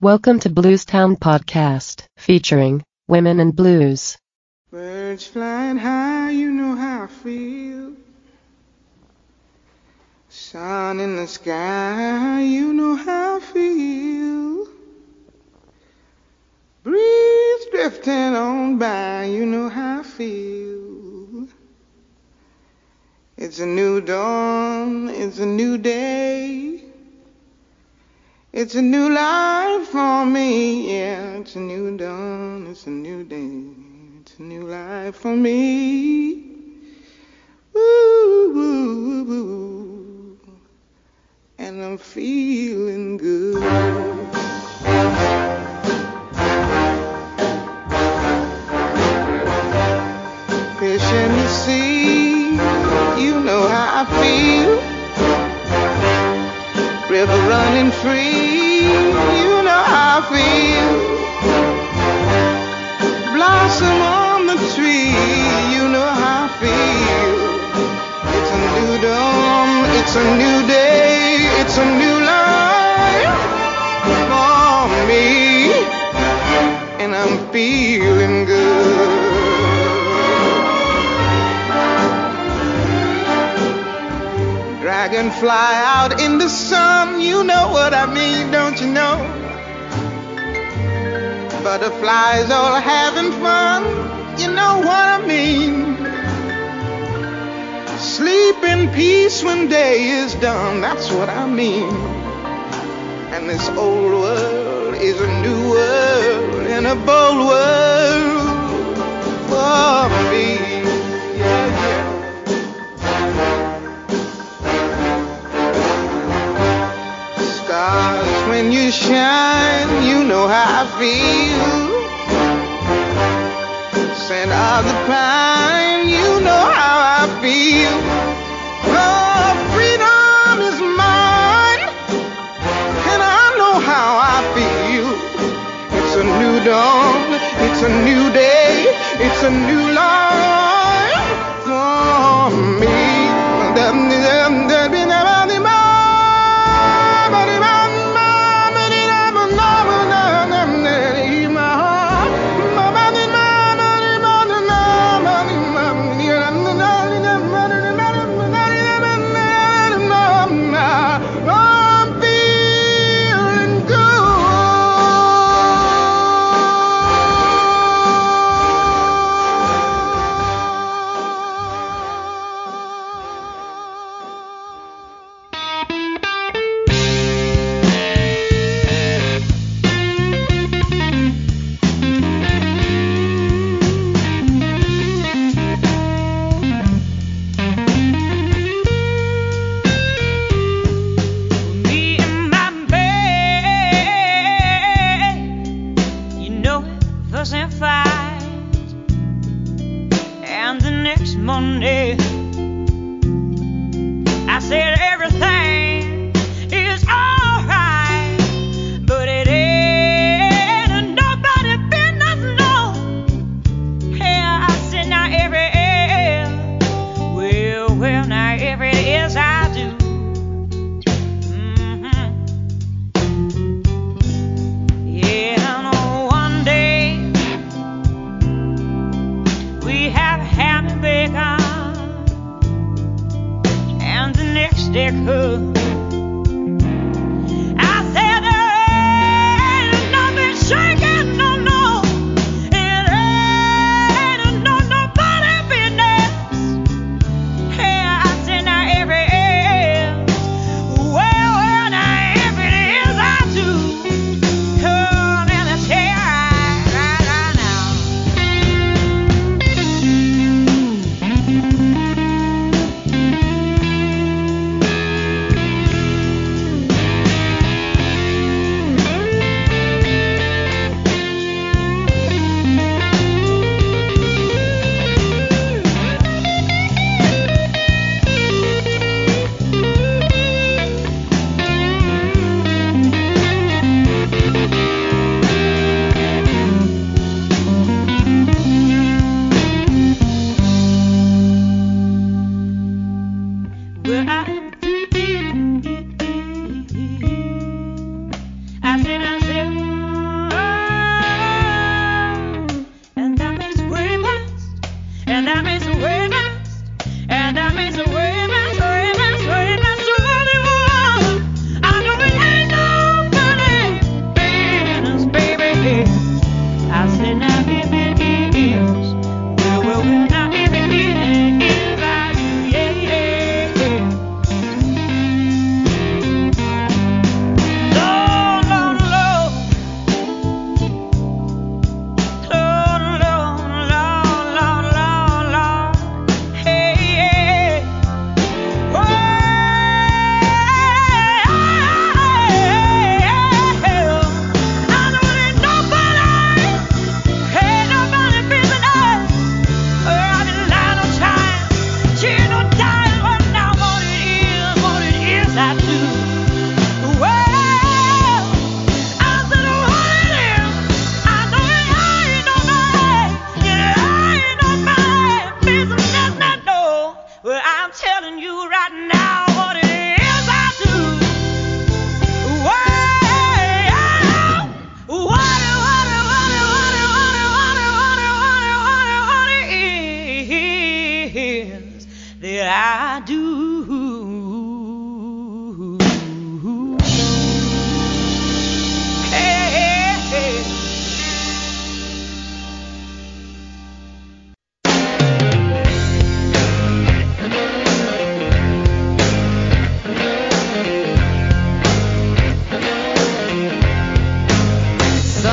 Welcome to Bluestown Podcast, featuring Women in Blues. Birds flying high, you know how I feel. Sun in the sky, you know how I feel. Breeze drifting on by, you know how I feel. It's a new dawn, it's a new day. It's a new life for me, yeah. It's a new dawn, it's a new day. It's a new life for me. Woo, woo, woo, woo. And I'm feeling good. Fish in the sea, you know how I feel. River running free, you know how I feel. Blossom on the tree, you know how I feel. It's a new dawn, it's a new day, it's a new life for me, and I'm feeling good. Dragonfly out in the sun, you know what I mean, don't you know? Butterflies all having fun, you know what I mean. Sleep in peace when day is done, that's what I mean. And this old world is a new world and a bold world for me. Yeah, yeah. Stars, when you shine, you know how I feel. Scent of the pine, you know how I feel. Oh, freedom is mine, and I know how I feel. It's a new dawn, it's a new day, it's a new life for me.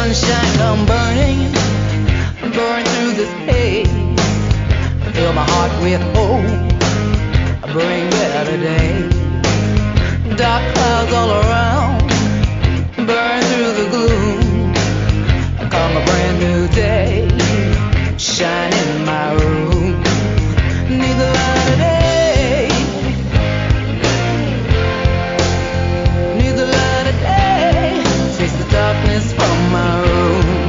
sunshine come burning, burn through this haze. Fill my heart with hope, bring better days. Dark clouds all around, burn through the gloom. Come a brand new day, shine in my room. Need the light of day, need the light of day. Chase the darkness from my room.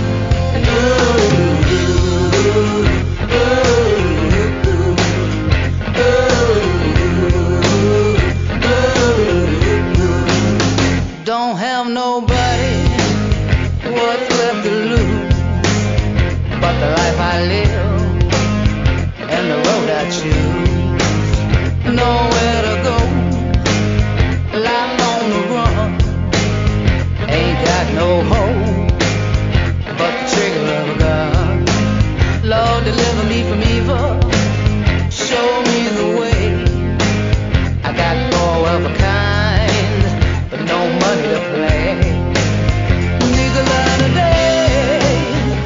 Don't have nobody, what's left to lose but the life I live and the road I choose. Nowhere to go, life on the run. Ain't got no hope but the trigger of a gun. Lord, deliver me from evil, show me the way. I got four of a kind, but no money to play. Need the light of day,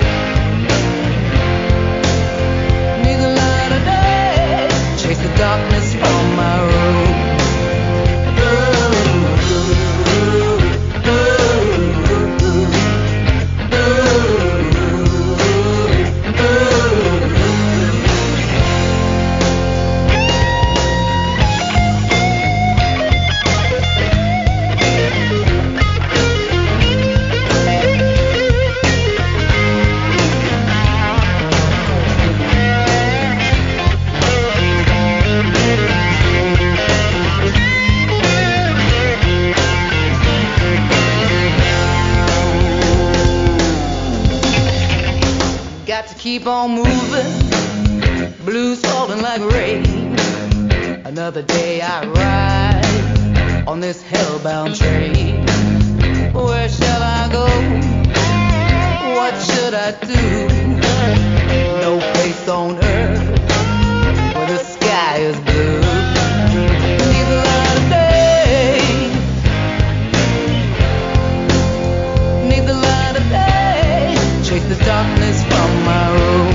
need the light of day. Chase the darkness from my room. Got to keep on moving, blues falling like rain. Another day I ride on this hellbound train. Where shall I go? What should I do? No place on earth where the sky is blue. Need the light of day, need the light of day. Chase the darkness from my room.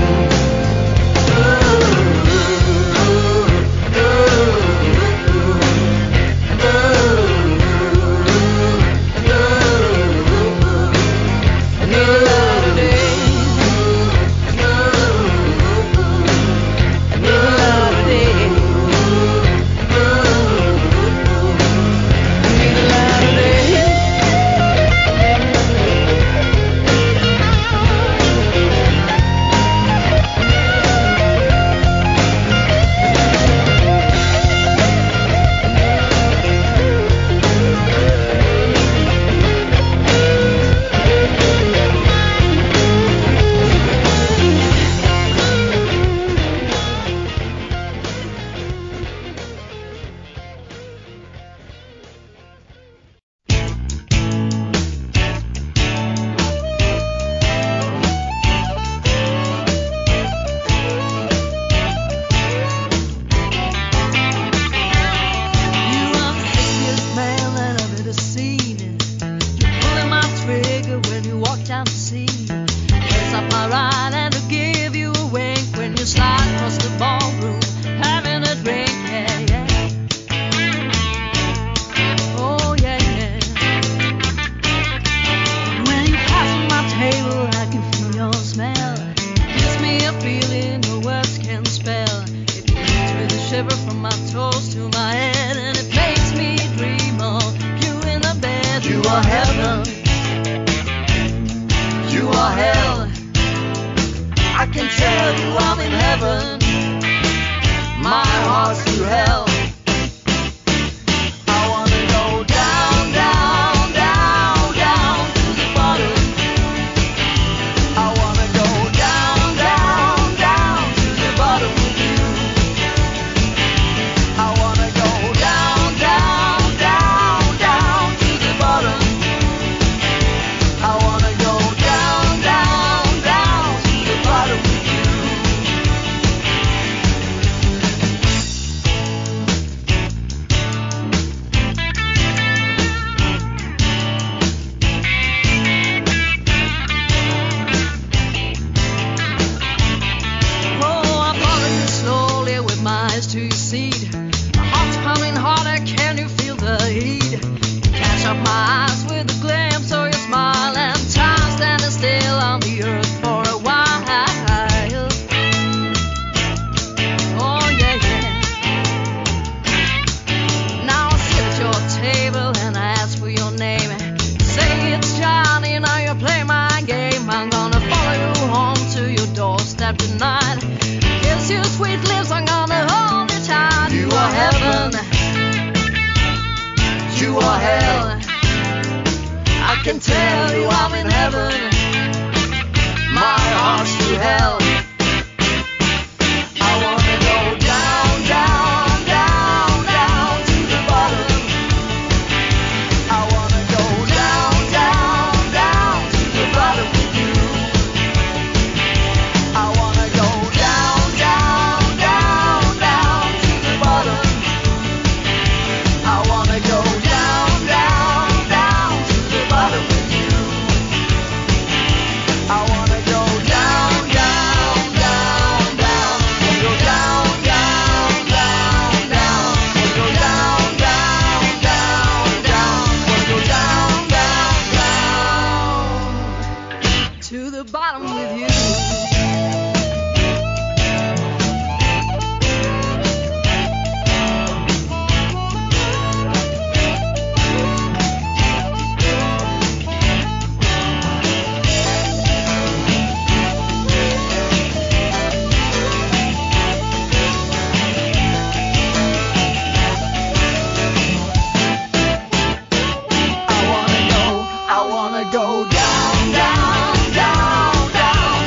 bottom with you. I wanna go down, down, down, down.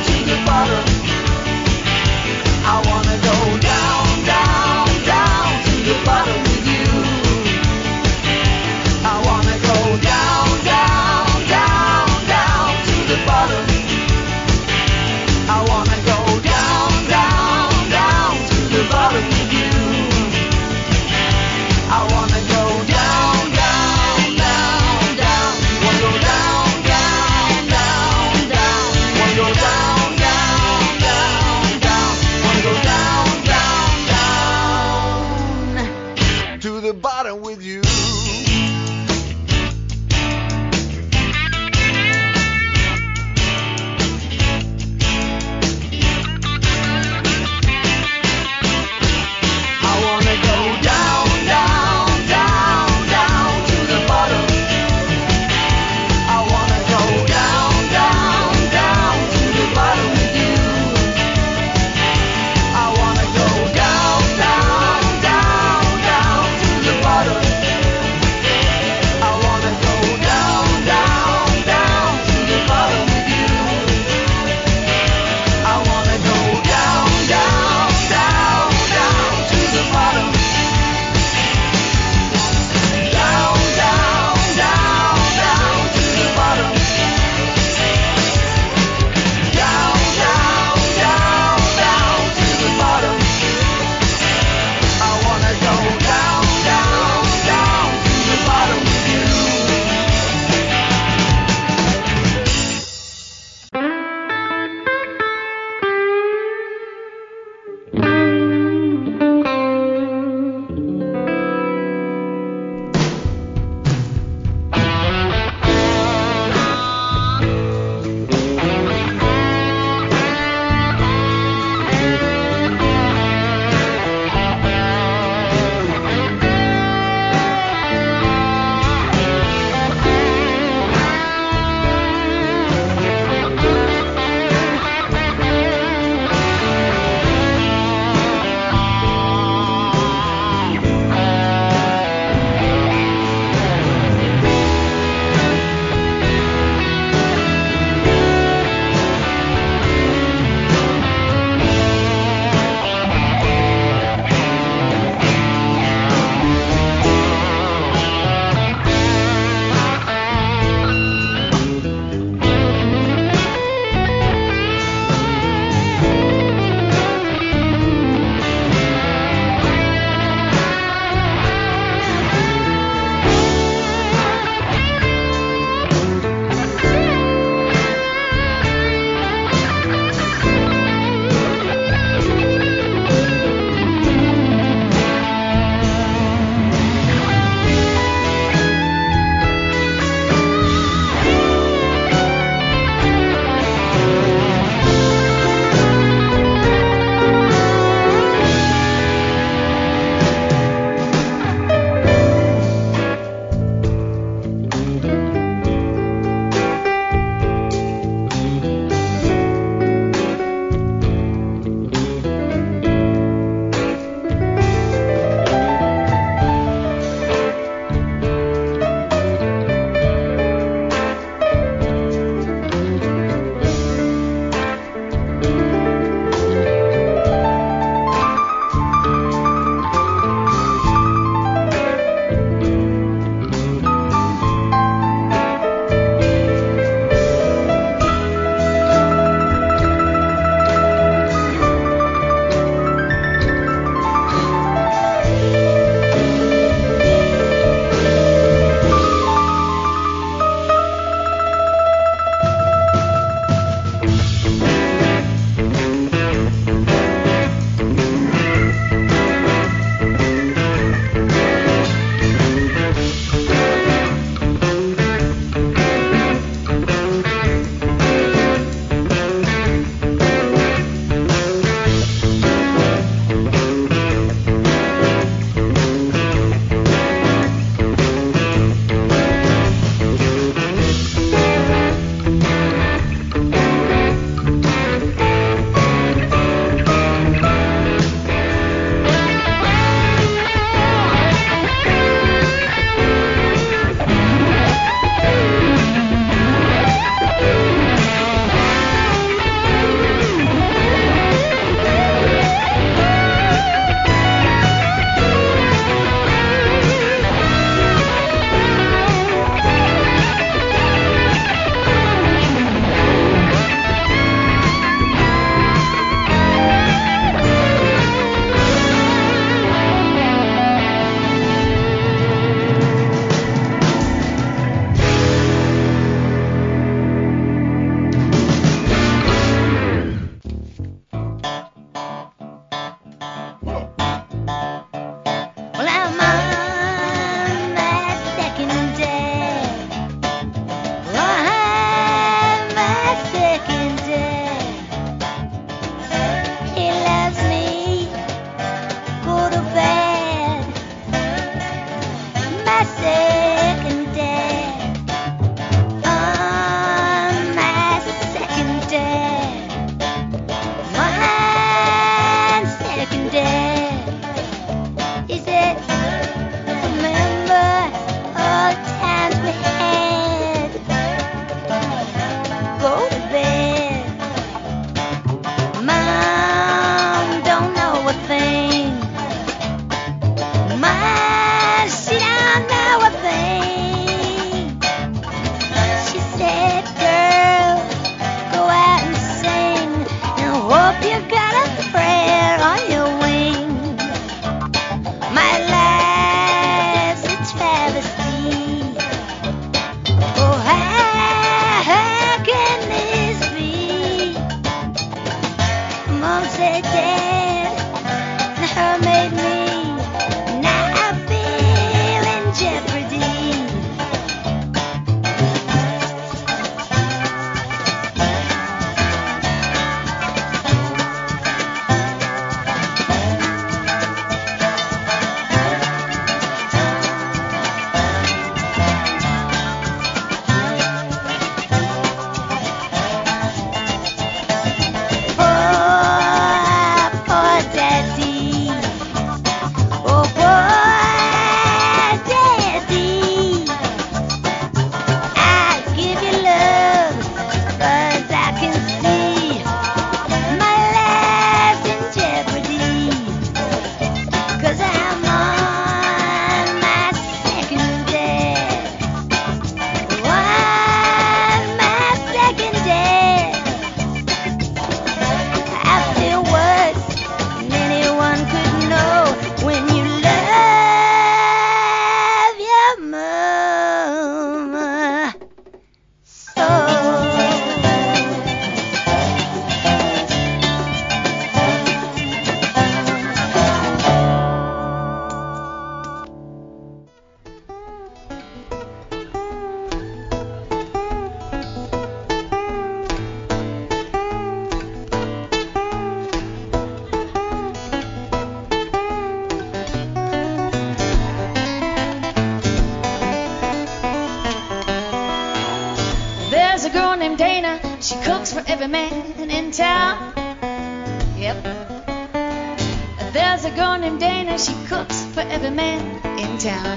girl named Dana, she cooks for every man in town. Yep. There's a girl named Dana, she cooks for every man in town.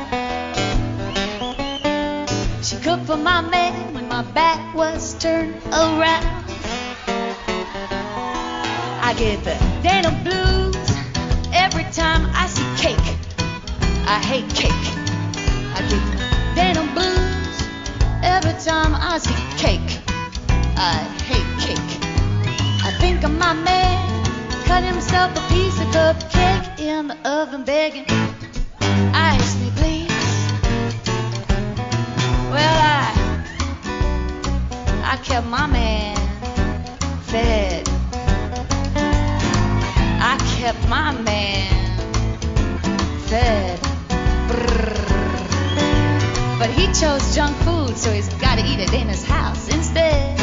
She cooked for my man when my back was turned around. I get the Dana blues every time I see cake. I hate cake. I get the Dana blues every time I see cake. I hate cake. I think of my man, cut himself a piece of cupcake in the oven begging, ice me please. Well, I kept my man fed. I kept my man fed. Brrr. But he chose junk food, so he's got to eat at Dana's house instead.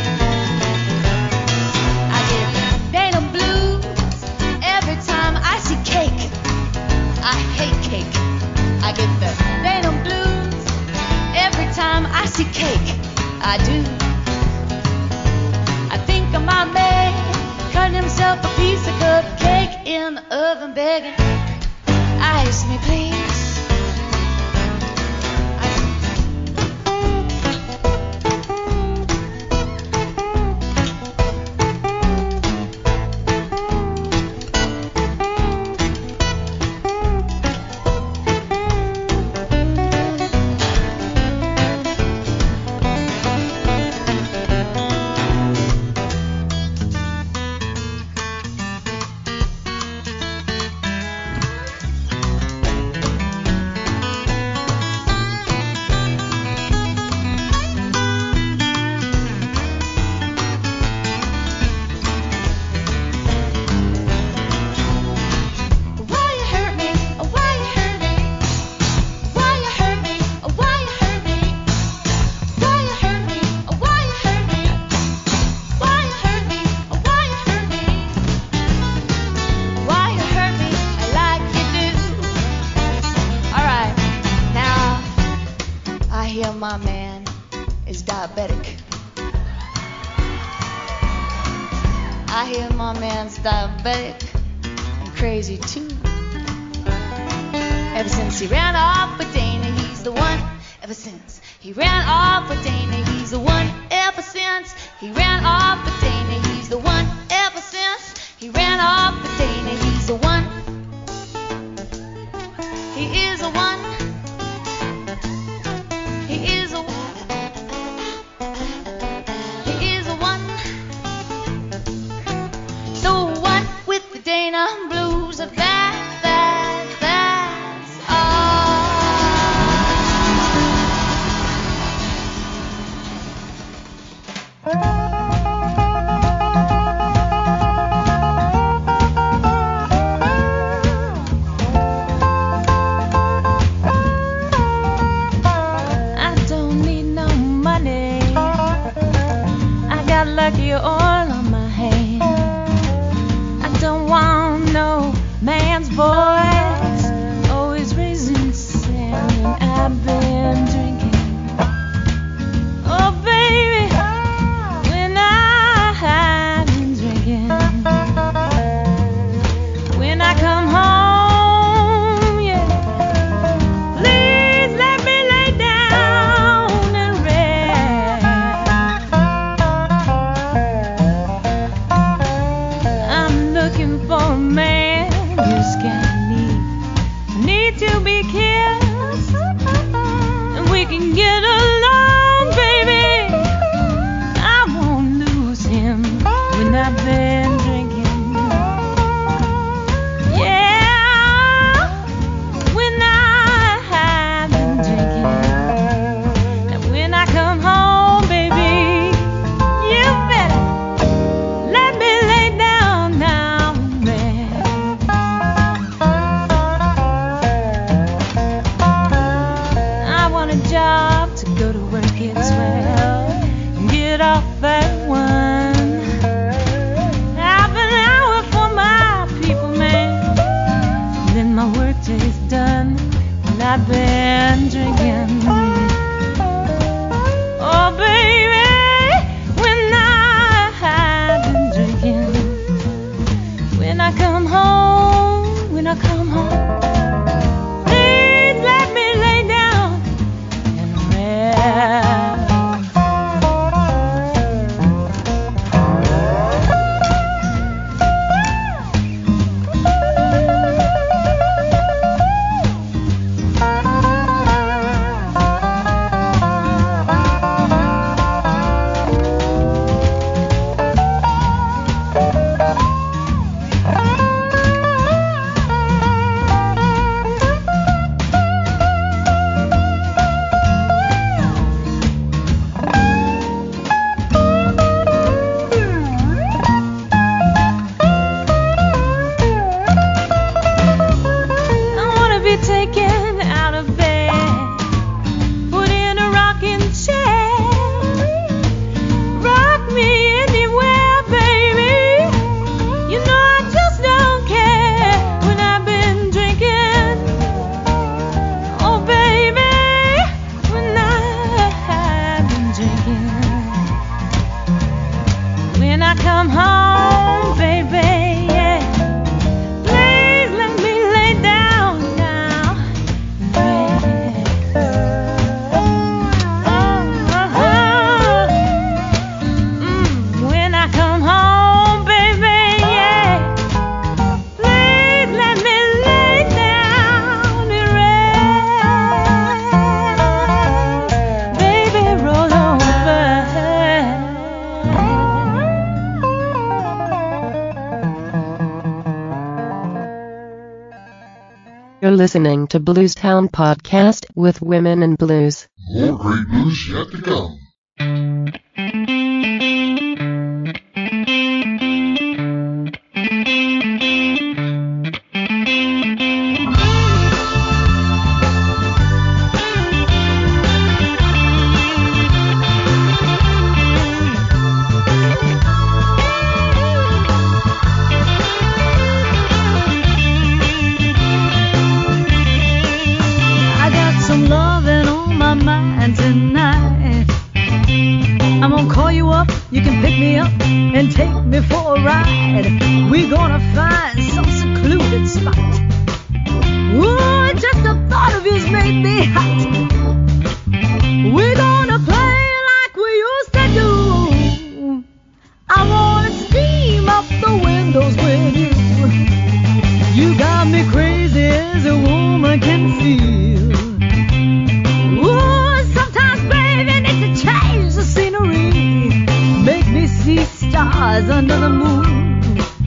I get Dana blues every time I see cake. I hate cake. I get the Dana blues every time I see cake. I do. I think of my man cutting himself a piece of cupcake in the oven begging, ice me please. My man is diabetic. I hear my man's diabetic and crazy too. Ever since he ran off with Dana, he's the one. Ever since he ran off with Dana, he's the one. Ever since he ran off with Dana, he's the one. Ever since he ran off with Dana, he's the one. He is the one. He is a one. The one with the Dana blues. That's lucky oil on my hand. I don't want no man's voice, always raising sand when I've been drinking. Oh baby, when I've been drinking, when I come home, yeah, please let me lay down and rest. come home, baby, yeah, please let me lay down now. When I come home, baby, yeah, please let me lay down and rest. Baby, roll over. You're listening to Bluestown Podcast with Women in Blues. More great news yet to come. I got some loving on my mind tonight. I'm gonna call you up, you can pick me up and take me for a ride. We're gonna find some secluded spot. Ooh, just the thought of you's made me hot. We're gonna play like we used to do. I wanna steam up the windows with you. You got me crazy as a woman can feel. Ooh, sometimes, baby, need to change the scenery. Make me see stars under the moon.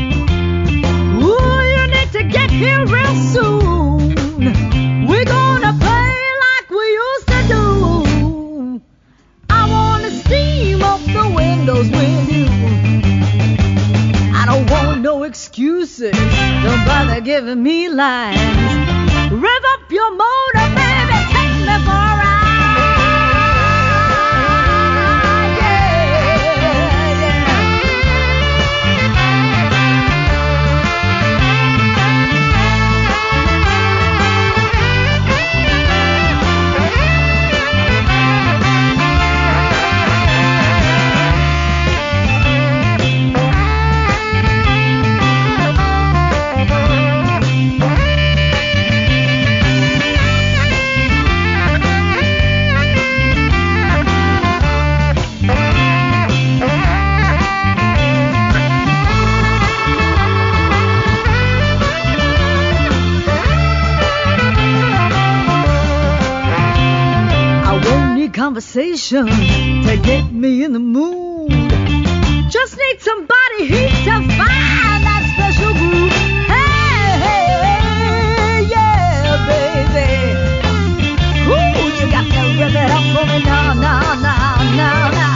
Ooh, you need to get here real soon. We're gonna play like we used to do. I wanna steam up the windows with you. I don't want no excuses. Don't bother giving me lines. Rev up your motor, baby. Take me for a ride. Conversation to get me in the mood. Just need somebody heat to find that special groove. Hey, hey, yeah, baby. Ooh, you got to rip it up for me now, now, now, now, now.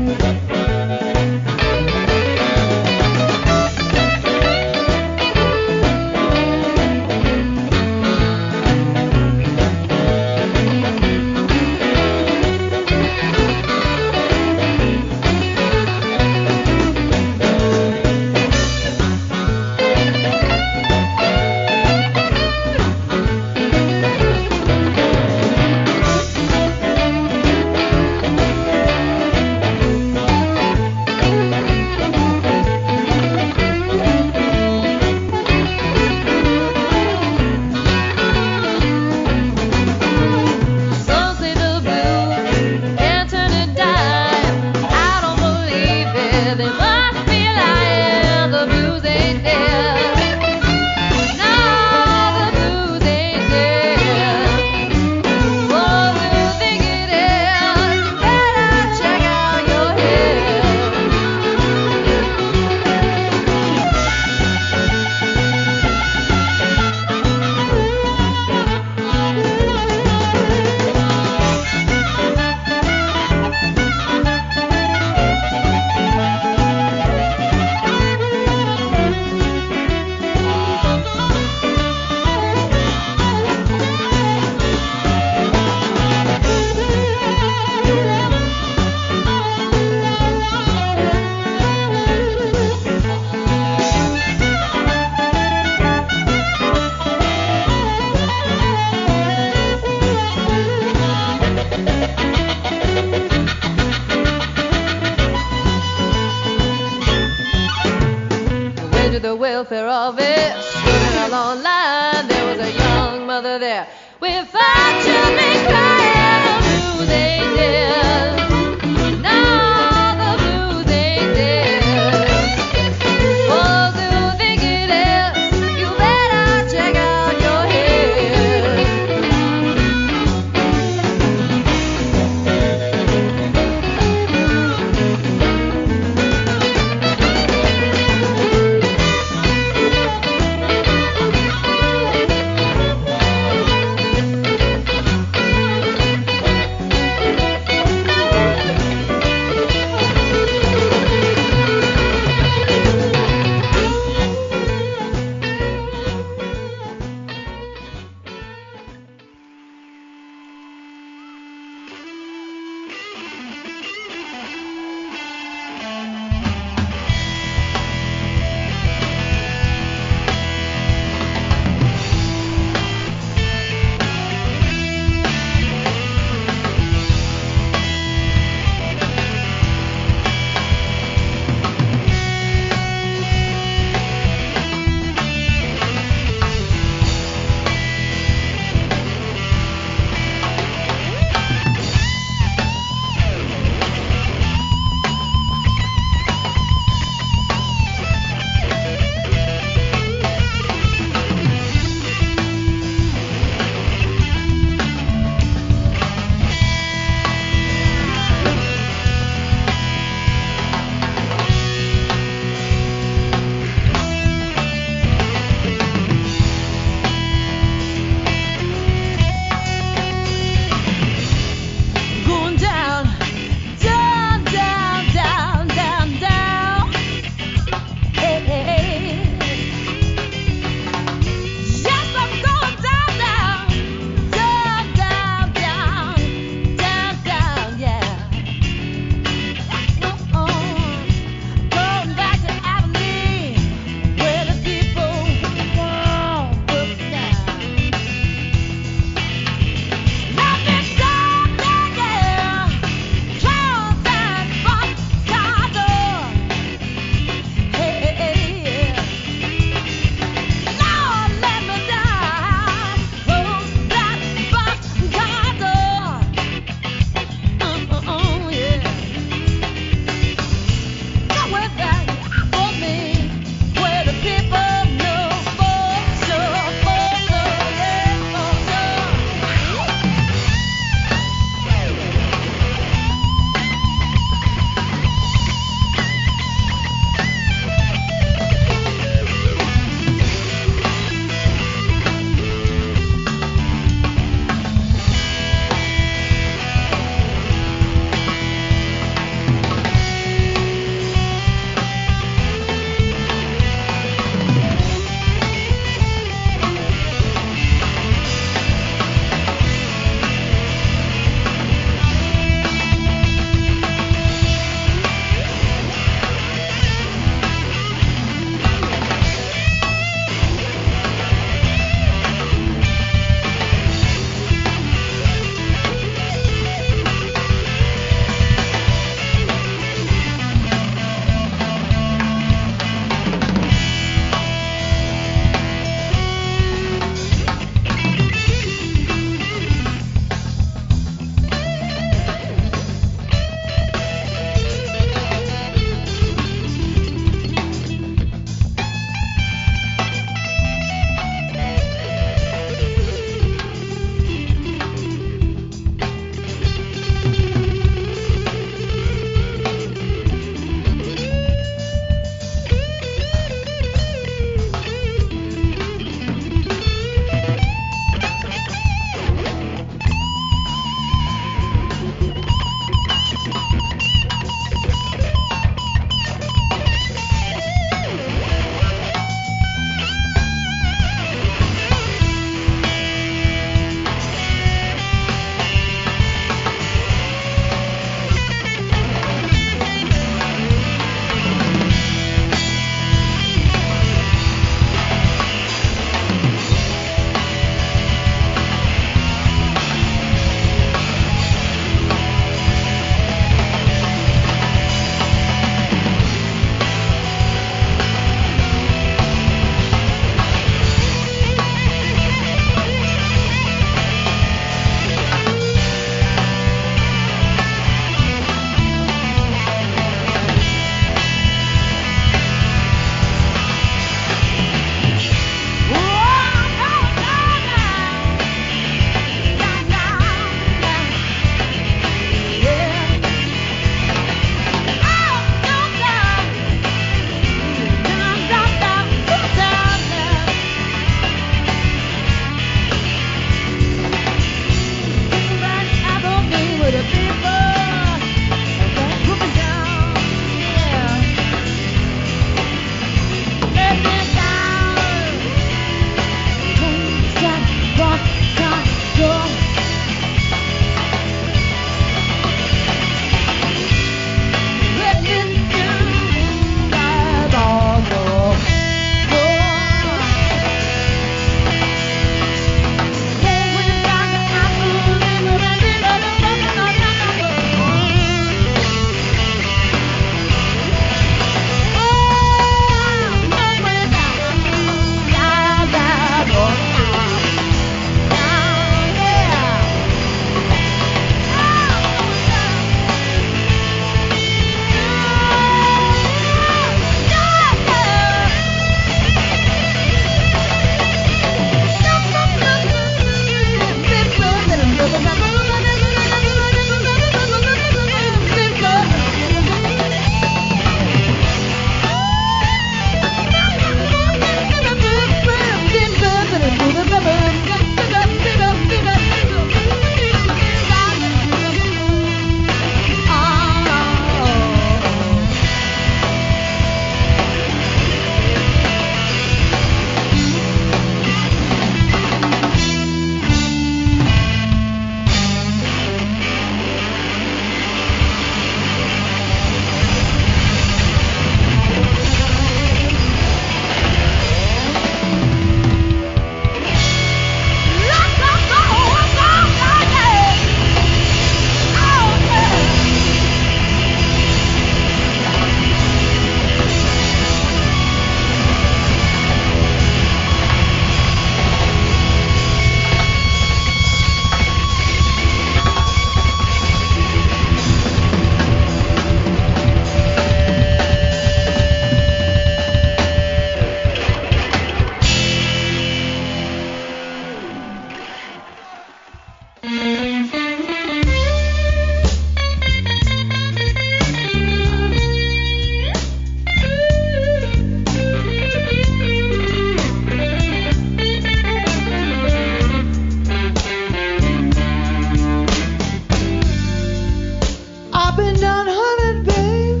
been done hunting, babe,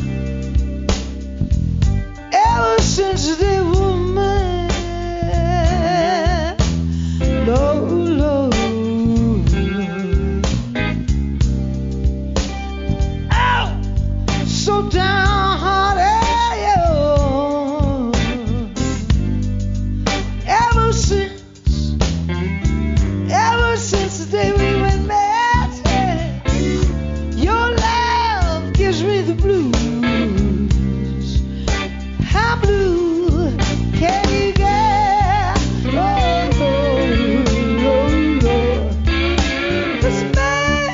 ever since the day we were met. Lord, Lord. Oh, so downhearted, ever since the day we went mad, your love gives me the blues. How blue can you get? Oh, Lord, Lord, Lord. This man.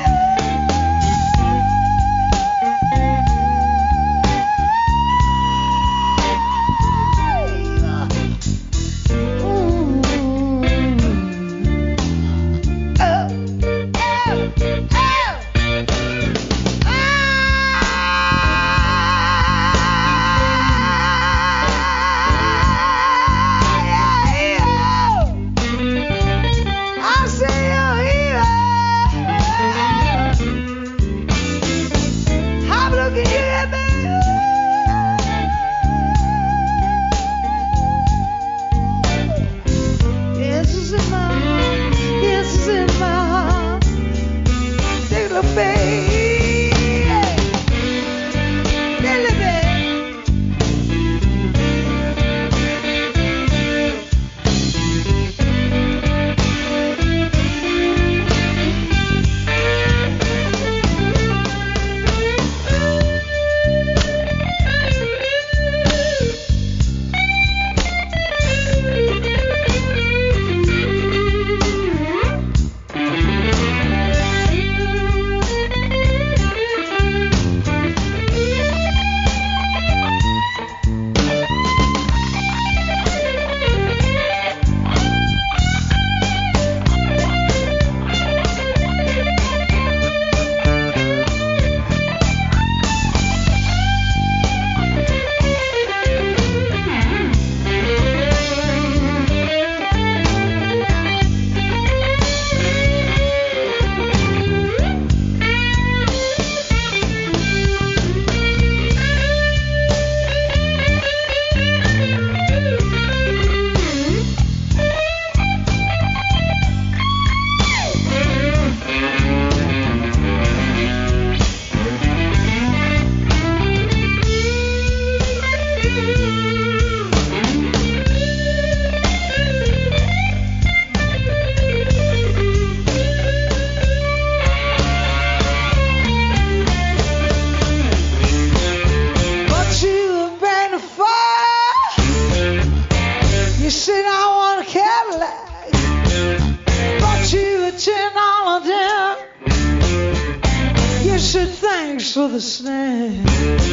Thanks for the snack.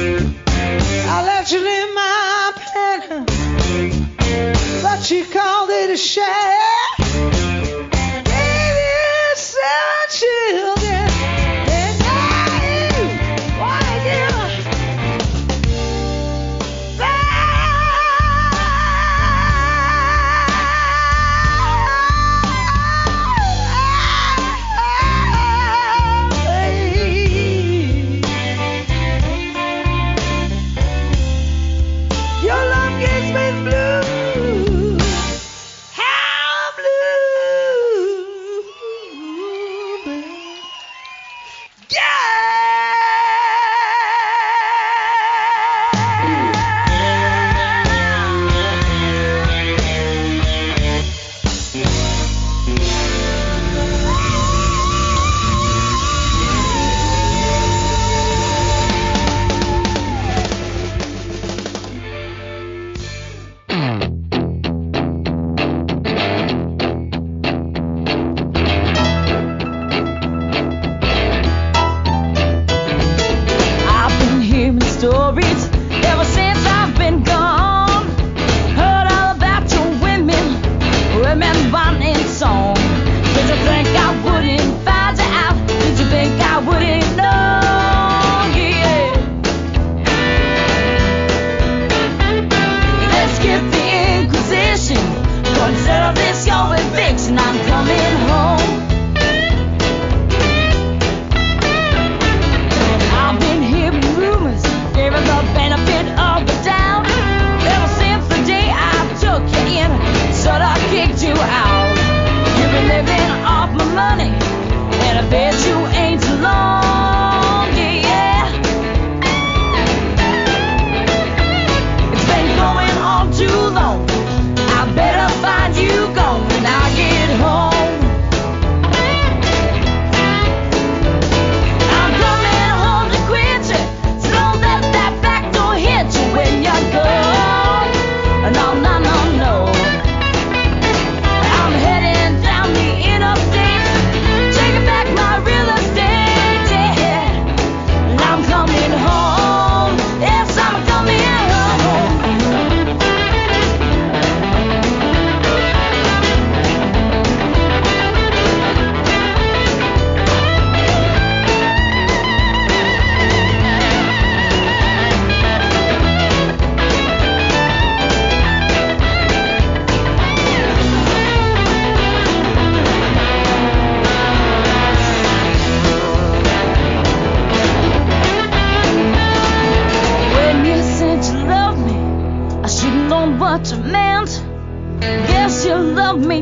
I let you in my pen, but you called it a shack. Gave you 7 children, and now you wanna give Your love gives me the blues. How blue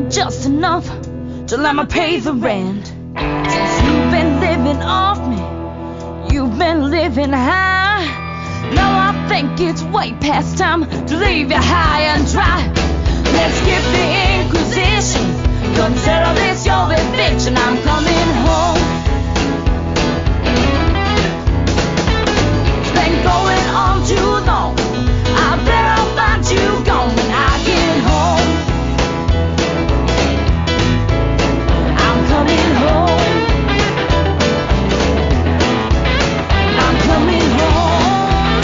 just enough to let me pay the rent. Since you've been living off me, you've been living high. Now I think it's way past time to leave you high and dry. Let's skip the Inquisition, consider this your eviction. I'm coming home. It's been going on too long. I better find you gone when I get home. I'm coming home. I'm coming home.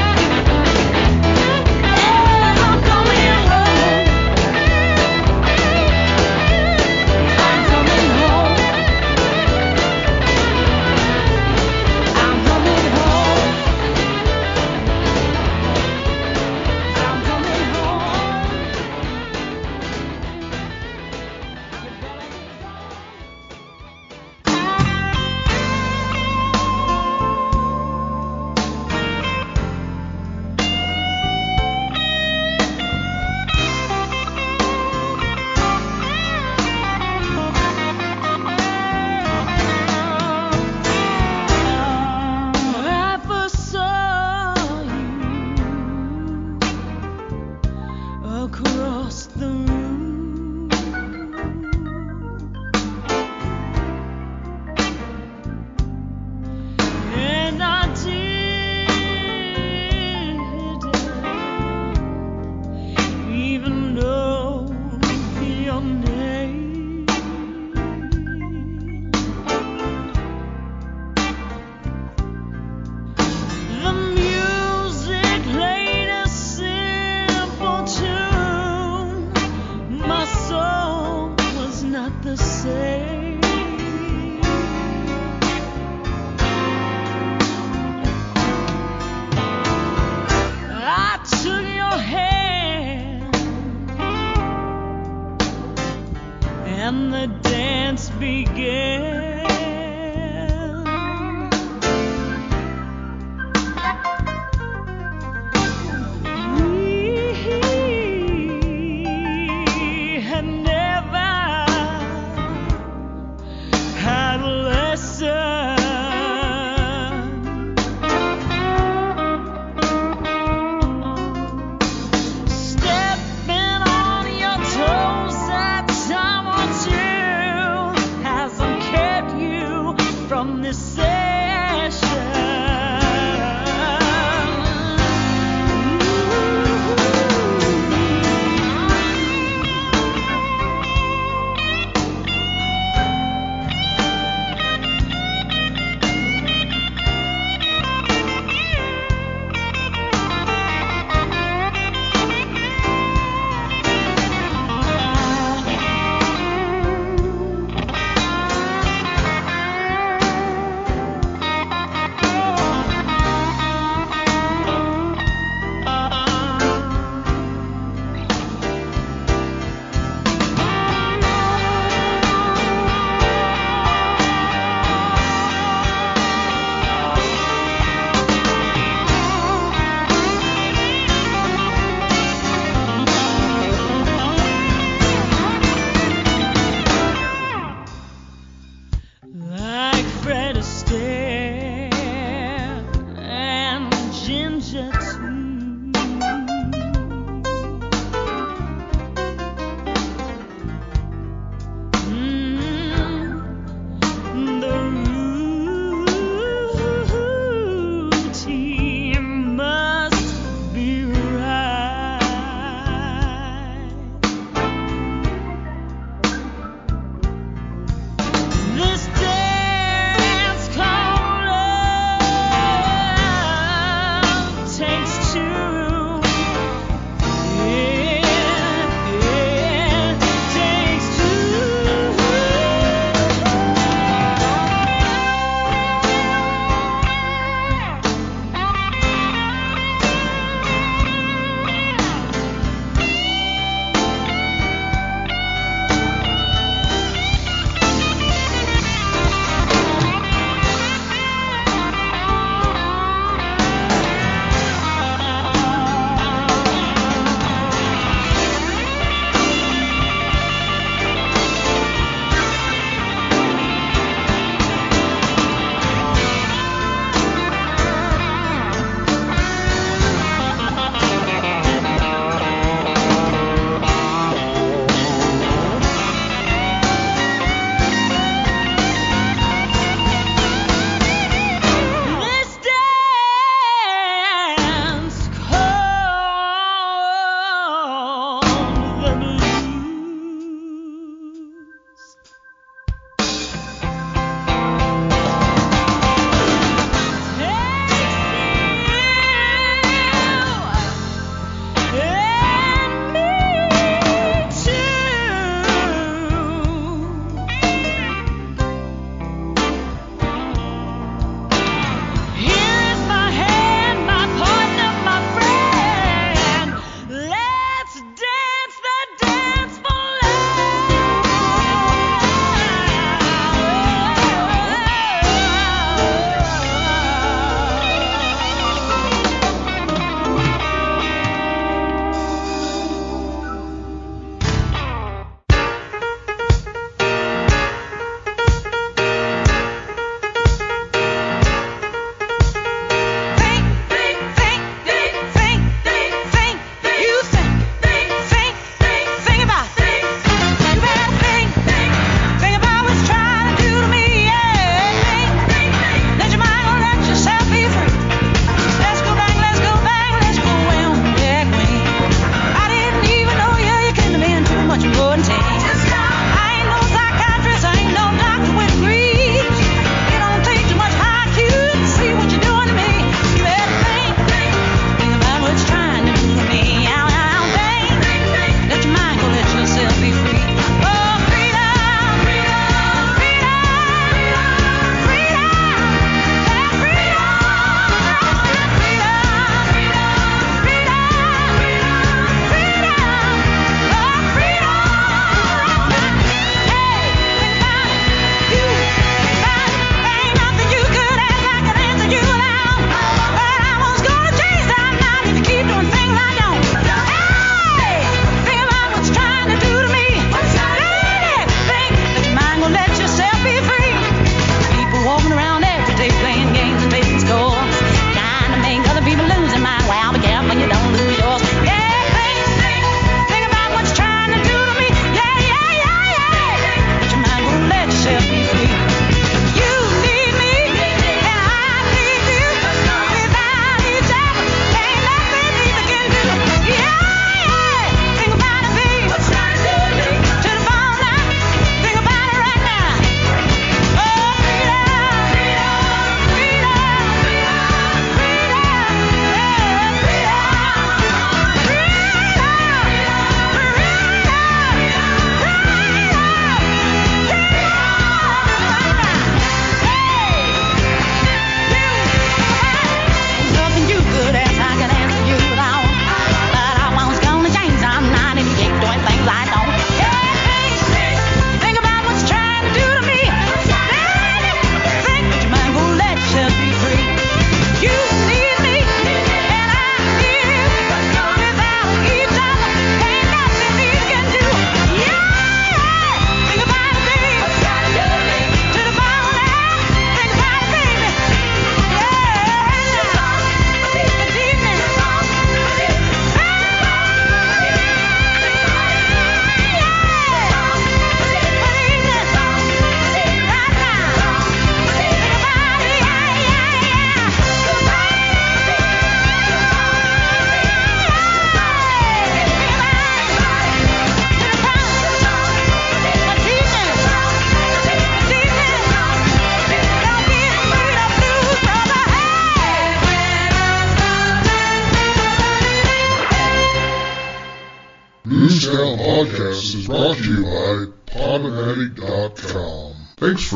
Yeah, I'm coming home. I'm coming home.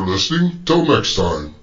listening. Till next time.